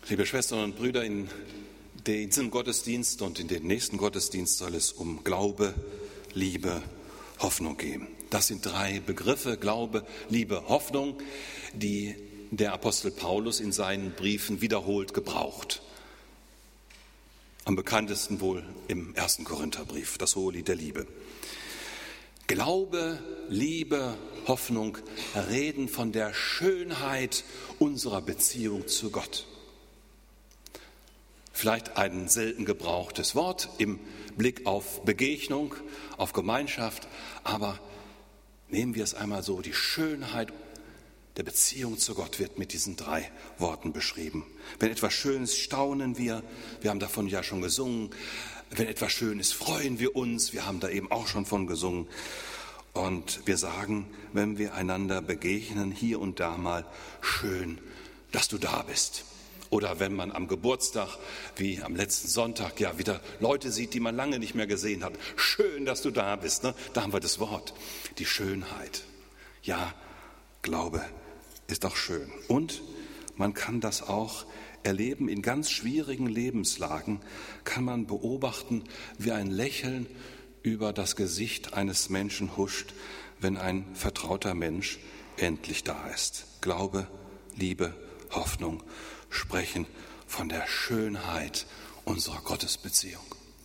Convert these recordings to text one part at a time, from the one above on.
Liebe Schwestern und Brüder, in diesem Gottesdienst und in den nächsten Gottesdienst soll es um Glaube, Liebe, Hoffnung gehen. Das sind drei Begriffe, Glaube, Liebe, Hoffnung, die der Apostel Paulus in seinen Briefen wiederholt gebraucht. Am bekanntesten wohl im 1. Korintherbrief, das Hohelied der Liebe. Glaube, Liebe, Hoffnung reden von der Schönheit unserer Beziehung zu Gott. Vielleicht ein selten gebrauchtes Wort im Blick auf Begegnung, auf Gemeinschaft, aber nehmen wir es einmal so, die Schönheit der Beziehung zu Gott wird mit diesen drei Worten beschrieben. Wenn etwas schön ist, staunen wir haben davon ja schon gesungen. Wenn etwas schön ist, freuen wir uns, wir haben da eben auch schon von gesungen. Und wir sagen, wenn wir einander begegnen, hier und da mal, schön, dass du da bist. Oder wenn man am Geburtstag, wie am letzten Sonntag, ja wieder Leute sieht, die man lange nicht mehr gesehen hat. Schön, dass du da bist. Ne? Da haben wir das Wort, die Schönheit. Ja, Glaube ist auch schön. Und man kann das auch erleben, in ganz schwierigen Lebenslagen kann man beobachten, wie ein Lächeln über das Gesicht eines Menschen huscht, wenn ein vertrauter Mensch endlich da ist. Glaube, Liebe, Hoffnung sprechen von der Schönheit unserer Gottesbeziehung.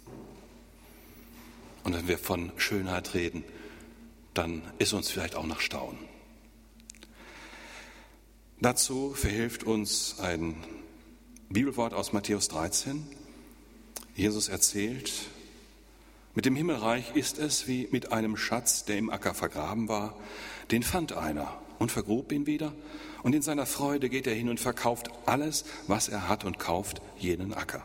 Und wenn wir von Schönheit reden, dann ist uns vielleicht auch nach Staunen. Dazu verhilft uns ein Bibelwort aus Matthäus 13. Jesus erzählt, mit dem Himmelreich ist es wie mit einem Schatz, der im Acker vergraben war. Den fand einer und vergrub ihn wieder. Und in seiner Freude geht er hin und verkauft alles, was er hat und kauft jenen Acker.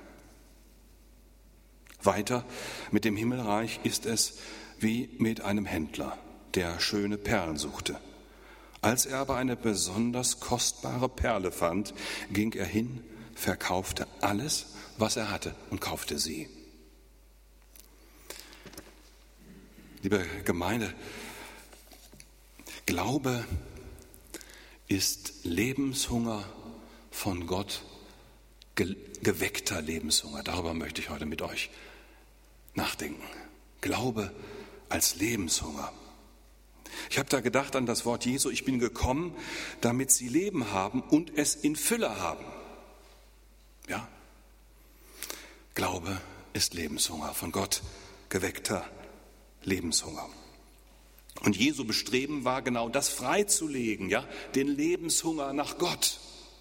Weiter, mit dem Himmelreich ist es wie mit einem Händler, der schöne Perlen suchte. Als er aber eine besonders kostbare Perle fand, ging er hin, verkaufte alles, was er hatte und kaufte sie. Liebe Gemeinde, Glaube ist Lebenshunger von Gott, geweckter Lebenshunger. Darüber möchte ich heute mit euch nachdenken. Glaube als Lebenshunger. Ich habe da gedacht an das Wort Jesu, ich bin gekommen, damit sie Leben haben und es in Fülle haben. Ja, Glaube ist Lebenshunger, von Gott geweckter Lebenshunger. Und Jesu Bestreben war genau das freizulegen, ja, den Lebenshunger nach Gott.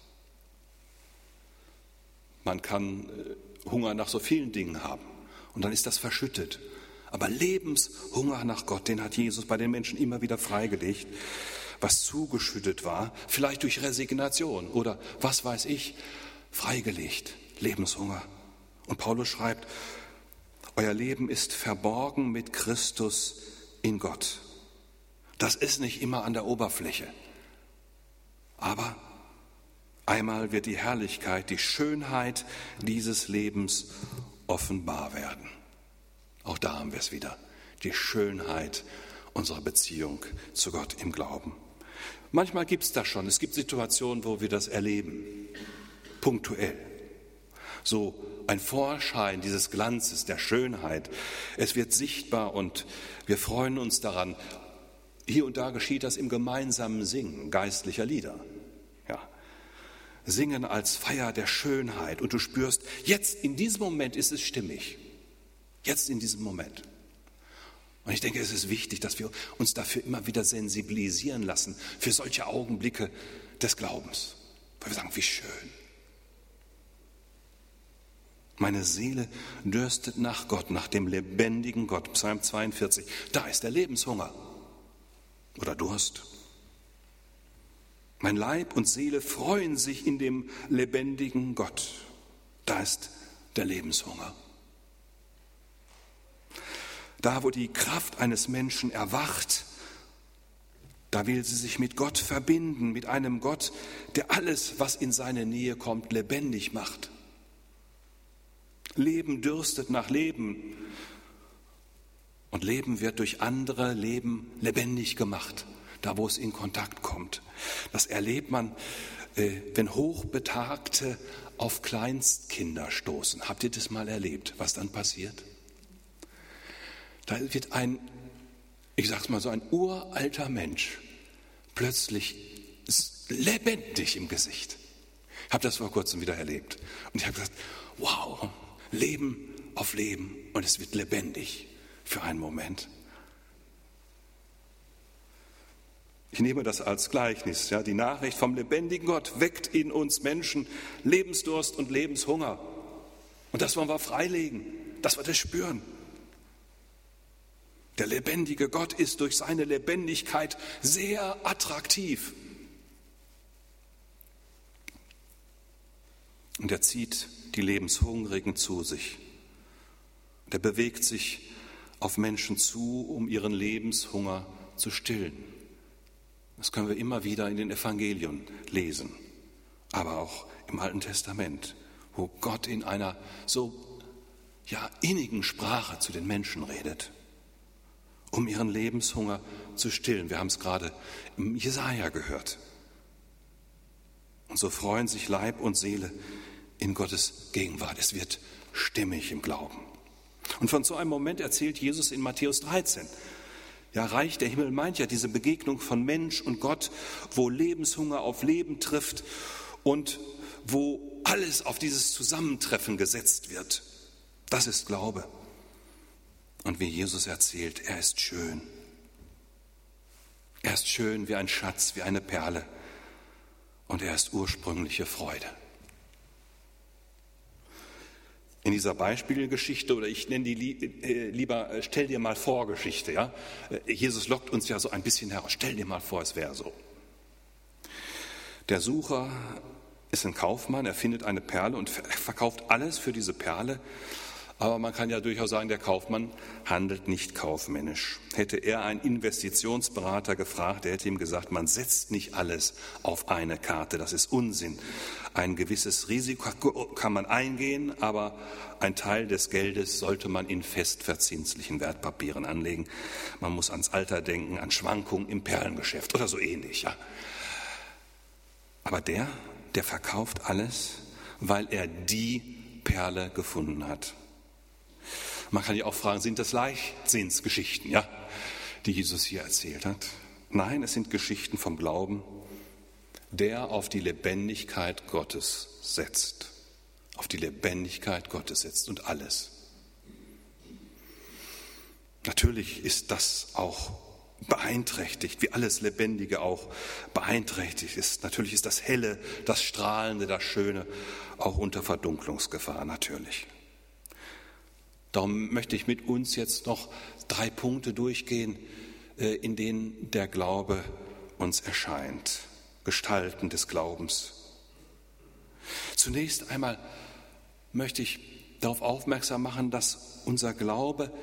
Man kann Hunger nach so vielen Dingen haben und dann ist das verschüttet. Aber Lebenshunger nach Gott, den hat Jesus bei den Menschen immer wieder freigelegt, was zugeschüttet war, vielleicht durch Resignation oder was weiß ich, freigelegt, Lebenshunger. Und Paulus schreibt, euer Leben ist verborgen mit Christus in Gott. Das ist nicht immer an der Oberfläche. Aber einmal wird die Herrlichkeit, die Schönheit dieses Lebens offenbar werden. Auch da haben wir es wieder, die Schönheit unserer Beziehung zu Gott im Glauben. Manchmal gibt es das schon, es gibt Situationen, wo wir das erleben, punktuell. So ein Vorschein dieses Glanzes, der Schönheit. Es wird sichtbar und wir freuen uns daran. Hier und da geschieht das im gemeinsamen Singen geistlicher Lieder. Ja. Singen als Feier der Schönheit und du spürst, jetzt in diesem Moment ist es stimmig. Jetzt in diesem Moment. Und ich denke, es ist wichtig, dass wir uns dafür immer wieder sensibilisieren lassen, für solche Augenblicke des Glaubens. Weil wir sagen, wie schön. Meine Seele dürstet nach Gott, nach dem lebendigen Gott. Psalm 42, da ist der Lebenshunger oder Durst. Mein Leib und Seele freuen sich in dem lebendigen Gott. Da ist der Lebenshunger. Da, wo die Kraft eines Menschen erwacht, da will sie sich mit Gott verbinden, mit einem Gott, der alles, was in seine Nähe kommt, lebendig macht. Leben dürstet nach Leben und Leben wird durch andere Leben lebendig gemacht, da wo es in Kontakt kommt. Das erlebt man wenn Hochbetagte auf Kleinstkinder stoßen. Habt ihr das mal erlebt, was dann passiert? Da wird ich sag's mal so, ein uralter Mensch plötzlich lebendig im Gesicht. Ich habe das vor kurzem wieder erlebt. Und ich habe gesagt, wow, Leben auf Leben und es wird lebendig für einen Moment. Ich nehme das als Gleichnis. Ja, die Nachricht vom lebendigen Gott weckt in uns Menschen Lebensdurst und Lebenshunger. Und das wollen wir freilegen, dass wir das spüren. Der lebendige Gott ist durch seine Lebendigkeit sehr attraktiv. Und er zieht die Lebenshungrigen zu sich. Der bewegt sich auf Menschen zu, um ihren Lebenshunger zu stillen. Das können wir immer wieder in den Evangelien lesen, aber auch im Alten Testament, wo Gott in einer so innigen Sprache zu den Menschen redet, um ihren Lebenshunger zu stillen. Wir haben es gerade im Jesaja gehört. Und so freuen sich Leib und Seele in Gottes Gegenwart. Es wird stimmig im Glauben. Und von so einem Moment erzählt Jesus in Matthäus 13. Ja, Reich der Himmel meint ja diese Begegnung von Mensch und Gott, wo Lebenshunger auf Leben trifft und wo alles auf dieses Zusammentreffen gesetzt wird. Das ist Glaube. Und wie Jesus erzählt, er ist schön. Er ist schön wie ein Schatz, wie eine Perle. Und er ist ursprüngliche Freude. In dieser Beispielgeschichte, oder ich nenne die lieber, stell dir mal vor Geschichte, ja. Jesus lockt uns ja so ein bisschen heraus. Stell dir mal vor, es wäre so. Der Sucher ist ein Kaufmann, er findet eine Perle und verkauft alles für diese Perle. Aber man kann ja durchaus sagen, der Kaufmann handelt nicht kaufmännisch. Hätte er einen Investitionsberater gefragt, der hätte ihm gesagt, man setzt nicht alles auf eine Karte, das ist Unsinn. Ein gewisses Risiko kann man eingehen, aber ein Teil des Geldes sollte man in festverzinslichen Wertpapieren anlegen. Man muss ans Alter denken, an Schwankungen im Perlengeschäft oder so ähnlich. Ja. Aber der verkauft alles, weil er die Perle gefunden hat. Man kann ja auch fragen, sind das Leichtsinnsgeschichten, ja, die Jesus hier erzählt hat? Nein, es sind Geschichten vom Glauben, der auf die Lebendigkeit Gottes setzt. Auf die Lebendigkeit Gottes setzt und alles. Natürlich ist das auch beeinträchtigt, wie alles Lebendige auch beeinträchtigt ist. Natürlich ist das Helle, das Strahlende, das Schöne auch unter Verdunklungsgefahr, natürlich. Darum möchte ich mit uns jetzt noch 3 Punkte durchgehen, in denen der Glaube uns erscheint. Gestalten des Glaubens. Zunächst einmal möchte ich darauf aufmerksam machen, dass unser Glaube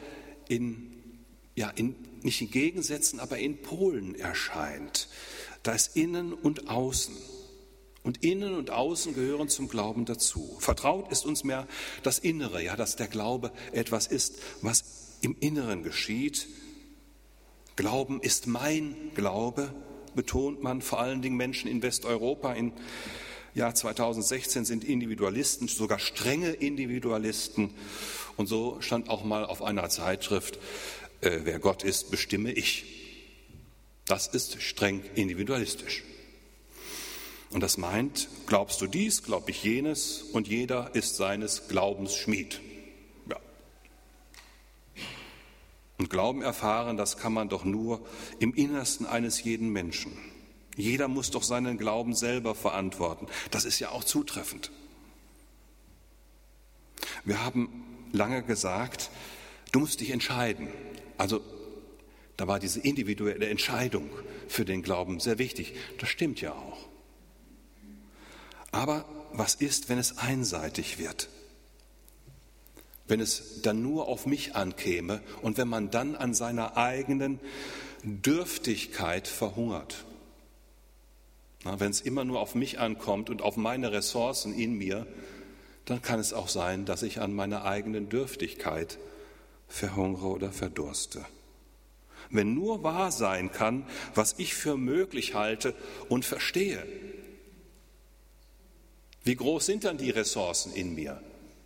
nicht in Gegensätzen, aber in Polen erscheint. Da ist Innen und Außen. Und Innen und Außen gehören zum Glauben dazu. Vertraut ist uns mehr das Innere, ja, dass der Glaube etwas ist, was im Inneren geschieht. Glauben ist mein Glaube, betont man, vor allen Dingen Menschen in Westeuropa. Im Jahr 2016 sind Individualisten, sogar strenge Individualisten. Und so stand auch mal auf einer Zeitschrift, wer Gott ist, bestimme ich. Das ist streng individualistisch. Und das meint, glaubst du dies, glaub ich jenes und jeder ist seines Glaubens Schmied. Ja. Und Glauben erfahren, das kann man doch nur im Innersten eines jeden Menschen. Jeder muss doch seinen Glauben selber verantworten. Das ist ja auch zutreffend. Wir haben lange gesagt, du musst dich entscheiden. Also da war diese individuelle Entscheidung für den Glauben sehr wichtig. Das stimmt ja auch. Aber was ist, wenn es einseitig wird? Wenn es dann nur auf mich ankäme und wenn man dann an seiner eigenen Dürftigkeit verhungert? Wenn es immer nur auf mich ankommt und auf meine Ressourcen in mir, dann kann es auch sein, dass ich an meiner eigenen Dürftigkeit verhungere oder verdurste. Wenn nur wahr sein kann, was ich für möglich halte und verstehe, Wie groß sind dann die Ressourcen in mir?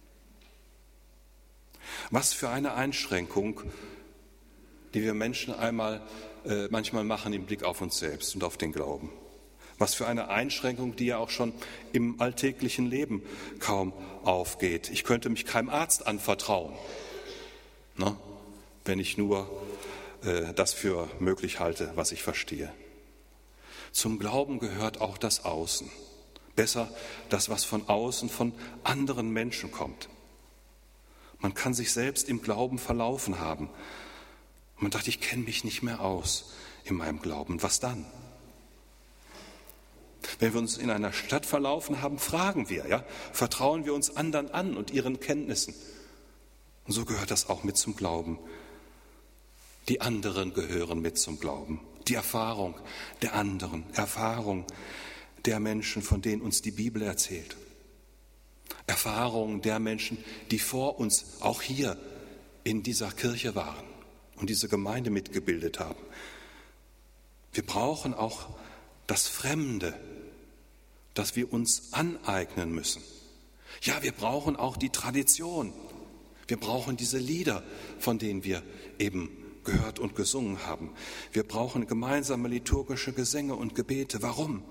Was für eine Einschränkung, die wir Menschen manchmal machen im Blick auf uns selbst und auf den Glauben. Was für eine Einschränkung, die ja auch schon im alltäglichen Leben kaum aufgeht. Ich könnte mich keinem Arzt anvertrauen, ne, wenn ich nur das für möglich halte, was ich verstehe. Zum Glauben gehört auch das Außen. Besser das, was von außen, von anderen Menschen kommt. Man kann sich selbst im Glauben verlaufen haben. Man dachte, ich kenne mich nicht mehr aus in meinem Glauben. Was dann? Wenn wir uns in einer Stadt verlaufen haben, fragen wir, ja, vertrauen wir uns anderen an und ihren Kenntnissen. Und so gehört das auch mit zum Glauben. Die anderen gehören mit zum Glauben. Die Erfahrung der anderen, Erfahrung der Menschen, von denen uns die Bibel erzählt. Erfahrung der Menschen, die vor uns auch hier in dieser Kirche waren und diese Gemeinde mitgebildet haben. Wir brauchen auch das Fremde, das wir uns aneignen müssen. Ja, wir brauchen auch die Tradition. Wir brauchen diese Lieder, von denen wir eben gehört und gesungen haben. Wir brauchen gemeinsame liturgische Gesänge und Gebete. Warum?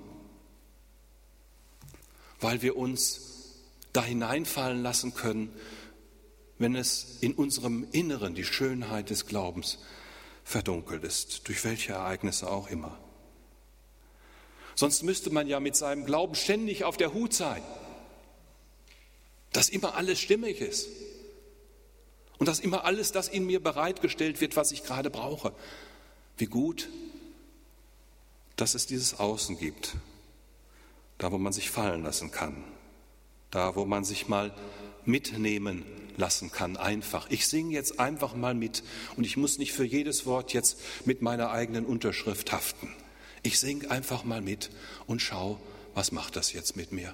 Weil wir uns da hineinfallen lassen können, wenn es in unserem Inneren die Schönheit des Glaubens verdunkelt ist, durch welche Ereignisse auch immer. Sonst müsste man ja mit seinem Glauben ständig auf der Hut sein, dass immer alles stimmig ist und dass immer alles das in mir bereitgestellt wird, was ich gerade brauche. Wie gut, dass es dieses Außen gibt, da wo man sich fallen lassen kann, da wo man sich mal mitnehmen lassen kann, einfach. Ich singe jetzt einfach mal mit und ich muss nicht für jedes Wort jetzt mit meiner eigenen Unterschrift haften. Ich singe einfach mal mit und schau, was macht das jetzt mit mir?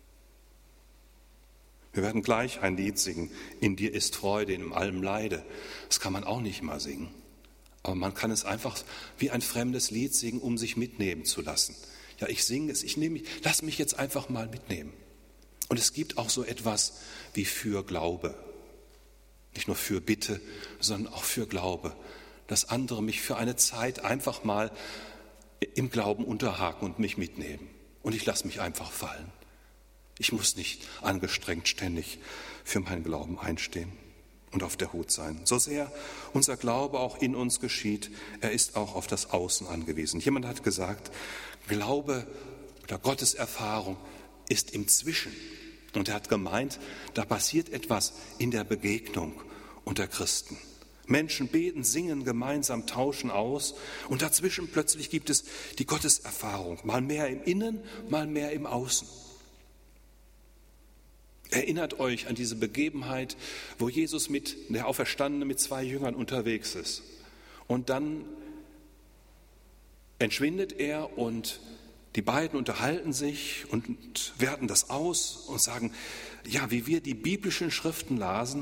Wir werden gleich ein Lied singen, In dir ist Freude, in allem Leide. Das kann man auch nicht mal singen, aber man kann es einfach wie ein fremdes Lied singen, um sich mitnehmen zu lassen. Ja, ich singe es, lass mich jetzt einfach mal mitnehmen. Und es gibt auch so etwas wie für Glaube. Nicht nur für Bitte, sondern auch für Glaube. Dass andere mich für eine Zeit einfach mal im Glauben unterhaken und mich mitnehmen. Und ich lasse mich einfach fallen. Ich muss nicht angestrengt ständig für meinen Glauben einstehen und auf der Hut sein. So sehr unser Glaube auch in uns geschieht, er ist auch auf das Außen angewiesen. Jemand hat gesagt, Glaube oder Gotteserfahrung ist im Zwischen. Und er hat gemeint, da passiert etwas in der Begegnung unter Christen. Menschen beten, singen gemeinsam, tauschen aus und dazwischen plötzlich gibt es die Gotteserfahrung, mal mehr im Innen, mal mehr im Außen. Erinnert euch an diese Begebenheit, wo Jesus der Auferstandene mit 2 Jüngern unterwegs ist. Und dann entschwindet er und die beiden unterhalten sich und werten das aus und sagen, ja, wie wir die biblischen Schriften lasen,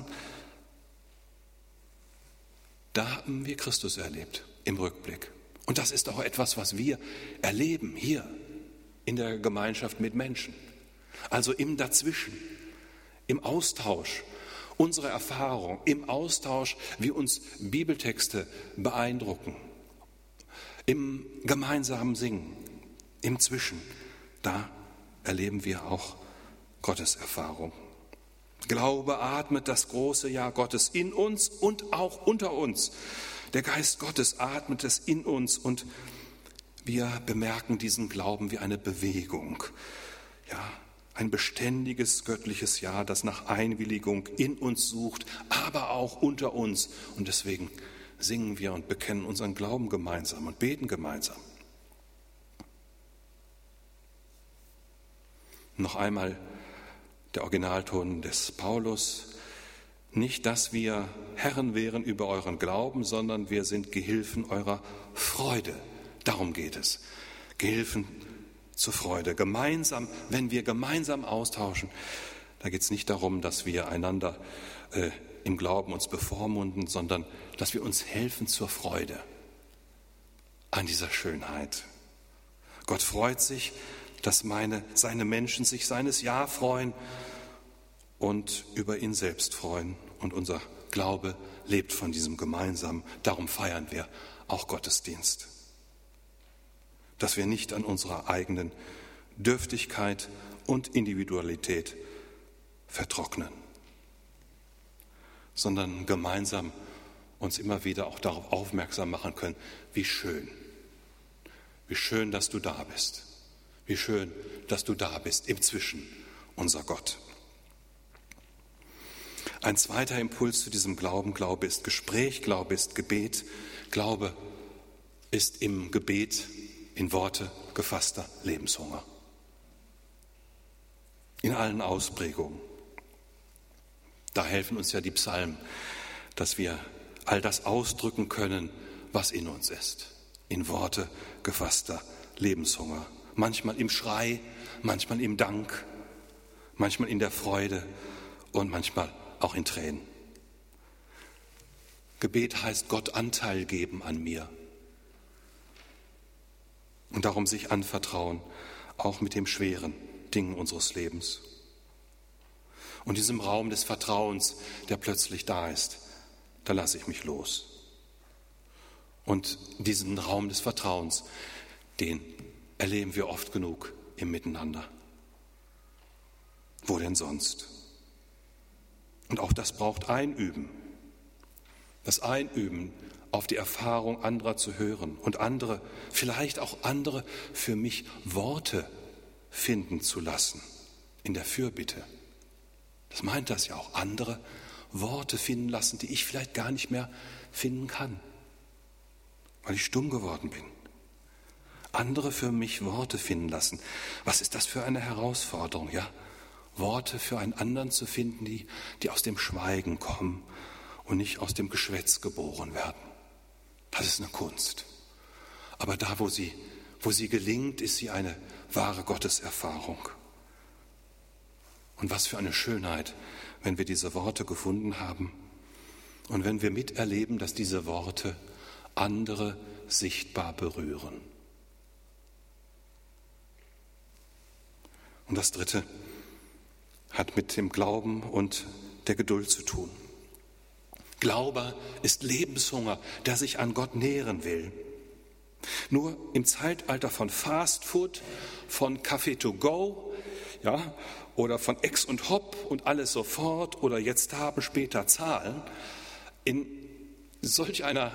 da haben wir Christus erlebt im Rückblick. Und das ist auch etwas, was wir erleben hier in der Gemeinschaft mit Menschen. Also im Dazwischen, im Austausch unserer Erfahrung, im Austausch, wie uns Bibeltexte beeindrucken, im gemeinsamen Singen. Im Zwischen, da erleben wir auch Gotteserfahrung. Glaube atmet das große Ja Gottes in uns und auch unter uns. Der Geist Gottes atmet es in uns und wir bemerken diesen Glauben wie eine Bewegung. Ja, ein beständiges göttliches Ja, das nach Einwilligung in uns sucht, aber auch unter uns. Und deswegen singen wir und bekennen unseren Glauben gemeinsam und beten gemeinsam. Noch einmal der Originalton des Paulus. Nicht, dass wir Herren wären über euren Glauben, sondern wir sind Gehilfen eurer Freude. Darum geht es. Gehilfen zur Freude. Gemeinsam, wenn wir gemeinsam austauschen, da geht es nicht darum, dass wir einander im Glauben uns bevormunden, sondern dass wir uns helfen zur Freude an dieser Schönheit. Gott freut sich, dass seine Menschen sich seines Ja freuen und über ihn selbst freuen. Und unser Glaube lebt von diesem Gemeinsamen. Darum feiern wir auch Gottesdienst. Dass wir nicht an unserer eigenen Dürftigkeit und Individualität vertrocknen, sondern gemeinsam uns immer wieder auch darauf aufmerksam machen können, wie schön, dass du da bist. Wie schön, dass du da bist, im Zwischen, unser Gott. Ein zweiter Impuls zu diesem Glauben: Glaube ist Gespräch, Glaube ist Gebet. Glaube ist im Gebet in Worte gefasster Lebenshunger. In allen Ausprägungen. Da helfen uns ja die Psalmen, dass wir all das ausdrücken können, was in uns ist. In Worte gefasster Lebenshunger. Manchmal im Schrei, manchmal im Dank, manchmal in der Freude und manchmal auch in Tränen. Gebet heißt Gott Anteil geben an mir. Und darum sich anvertrauen, auch mit den schweren Dingen unseres Lebens. Und diesem Raum des Vertrauens, der plötzlich da ist, da lasse ich mich los. Und diesen Raum des Vertrauens, den erleben wir oft genug im Miteinander. Wo denn sonst? Und auch das braucht Einüben. Das Einüben, auf die Erfahrung anderer zu hören und andere, vielleicht auch andere, für mich Worte finden zu lassen in der Fürbitte. Das meint das ja auch, andere Worte finden lassen, die ich vielleicht gar nicht mehr finden kann, weil ich stumm geworden bin. Andere für mich Worte finden lassen. Was ist das für eine Herausforderung, ja? Worte für einen anderen zu finden, die aus dem Schweigen kommen und nicht aus dem Geschwätz geboren werden. Das ist eine Kunst. Aber da, wo sie gelingt, ist sie eine wahre Gotteserfahrung. Und was für eine Schönheit, wenn wir diese Worte gefunden haben und wenn wir miterleben, dass diese Worte andere sichtbar berühren. Und das Dritte hat mit dem Glauben und der Geduld zu tun. Glaube ist Lebenshunger, der sich an Gott nähren will. Nur im Zeitalter von Fast Food, von Kaffee to go, ja, oder von Ex und Hop und alles sofort oder jetzt haben, später zahlen, in solch einer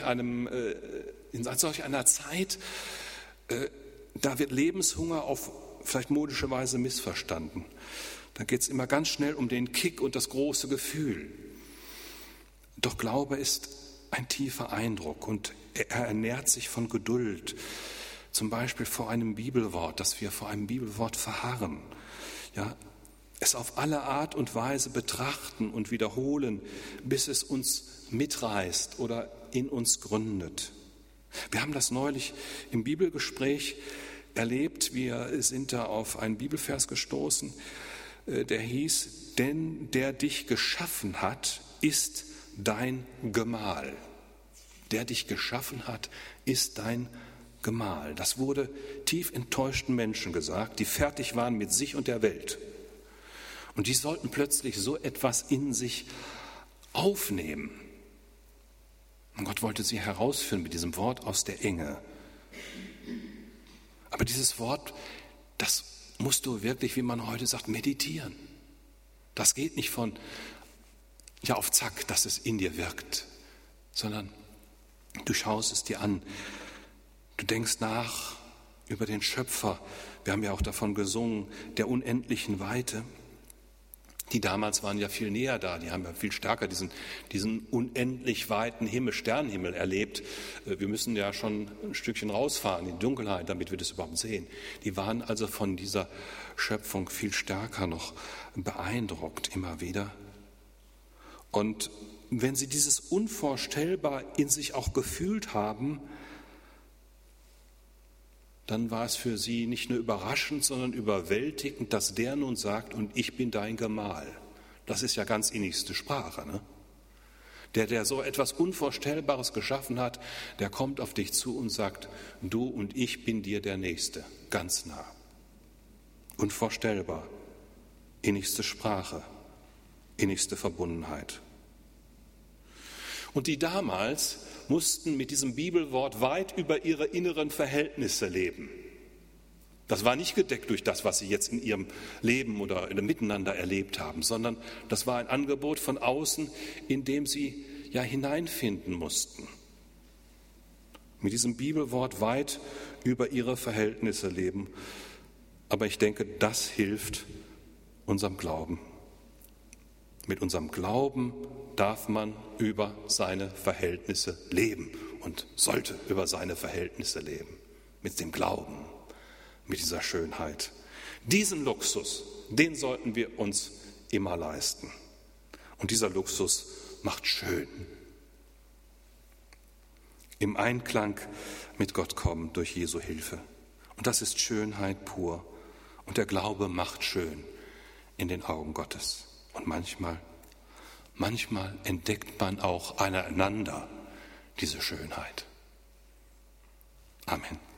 Zeit, da wird Lebenshunger auf vielleicht modische Weise missverstanden. Da geht es immer ganz schnell um den Kick und das große Gefühl. Doch Glaube ist ein tiefer Eindruck und er ernährt sich von Geduld. Zum Beispiel vor einem Bibelwort, dass wir vor einem Bibelwort verharren. Ja, es auf alle Art und Weise betrachten und wiederholen, bis es uns mitreißt oder in uns gründet. Wir haben das neulich im Bibelgespräch erlebt. Wir sind da auf einen Bibelvers gestoßen, der hieß: Denn der dich geschaffen hat, ist dein Gemahl. Der dich geschaffen hat, ist dein Gemahl. Das wurde tief enttäuschten Menschen gesagt, die fertig waren mit sich und der Welt. Und die sollten plötzlich so etwas in sich aufnehmen. Und Gott wollte sie herausführen mit diesem Wort aus der Enge. Aber dieses Wort, das musst du wirklich, wie man heute sagt, meditieren. Das geht nicht von auf Zack, dass es in dir wirkt, sondern du schaust es dir an. Du denkst nach über den Schöpfer. Wir haben ja auch davon gesungen, der unendlichen Weite. Die damals waren ja viel näher da, die haben ja viel stärker diesen unendlich weiten Sternenhimmel erlebt. Wir müssen ja schon ein Stückchen rausfahren in die Dunkelheit, damit wir das überhaupt sehen. Die waren also von dieser Schöpfung viel stärker noch beeindruckt, immer wieder. Und wenn sie dieses Unvorstellbar in sich auch gefühlt haben, dann war es für sie nicht nur überraschend, sondern überwältigend, dass der nun sagt, und ich bin dein Gemahl. Das ist ja ganz innigste Sprache, ne? Der so etwas Unvorstellbares geschaffen hat, der kommt auf dich zu und sagt, du und ich bin dir der Nächste, ganz nah. Unvorstellbar. Innigste Sprache, innigste Verbundenheit. Und die damals mussten mit diesem Bibelwort weit über ihre inneren Verhältnisse leben. Das war nicht gedeckt durch das, was sie jetzt in ihrem Leben oder in dem Miteinander erlebt haben, sondern das war ein Angebot von außen, in dem sie ja hineinfinden mussten. Mit diesem Bibelwort weit über ihre Verhältnisse leben. Aber ich denke, das hilft unserem Glauben. Mit unserem Glauben darf man über seine Verhältnisse leben und sollte über seine Verhältnisse leben. Mit dem Glauben, mit dieser Schönheit. Diesen Luxus, den sollten wir uns immer leisten. Und dieser Luxus macht schön. Im Einklang mit Gott kommen durch Jesu Hilfe. Und das ist Schönheit pur. Und der Glaube macht schön in den Augen Gottes. Und manchmal entdeckt man auch aneinander diese Schönheit. Amen.